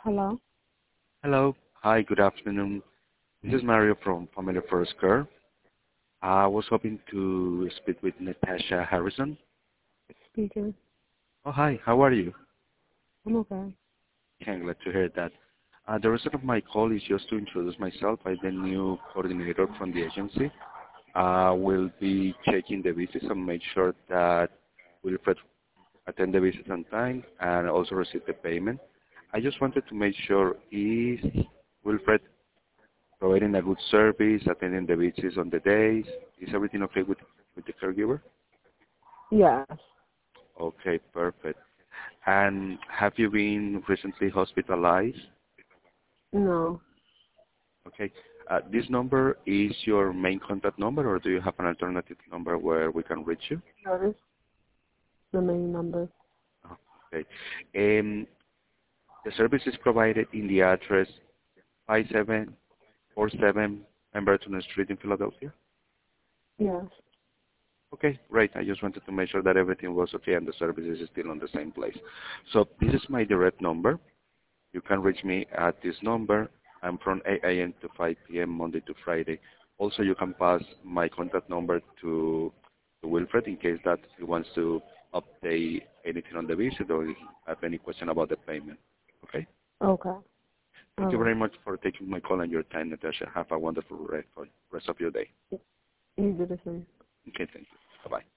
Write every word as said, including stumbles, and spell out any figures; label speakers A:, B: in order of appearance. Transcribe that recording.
A: Hello?
B: Hello. Hi, good afternoon. This is Mario from Family First Care. I was hoping to speak with Natasha Harrison.
A: Speaking.
B: Oh, hi. How are you?
A: I'm okay.
B: I'm glad to hear that. Uh, the reason of my call is just to introduce myself. I'm the new coordinator from the agency. I will be checking the visits and make sure that Wilfred attend the visit on time and also receive the payment. I just wanted to make sure, is Wilfred providing a good service, attending the visits on the days? Is everything okay with, with the caregiver?
A: Yes.
B: Okay, perfect. And have you been recently hospitalized?
A: No.
B: Okay. Uh, this number is your main contact number, or do you have an alternative number where we can reach you?
A: No, this is the main number.
B: Oh, okay. Um, the service is provided in the address five seven four seven Emberton Street in Philadelphia.
A: Yes.
B: Okay, great. I just wanted to make sure that everything was okay and the service is still on the same place. So this is my direct number. You can reach me at this number. I'm from eight a m to five p m Monday to Friday. Also, you can pass my contact number to, to Wilfred in case that he wants to update anything on the visit or he have any question about the payment. Okay?
A: Okay.
B: Thank
A: All
B: you
A: right.
B: very much for taking my call and your time, Natasha. Have a wonderful rest rest of your day.
A: You do the same.
B: Okay, thank you. Bye-bye.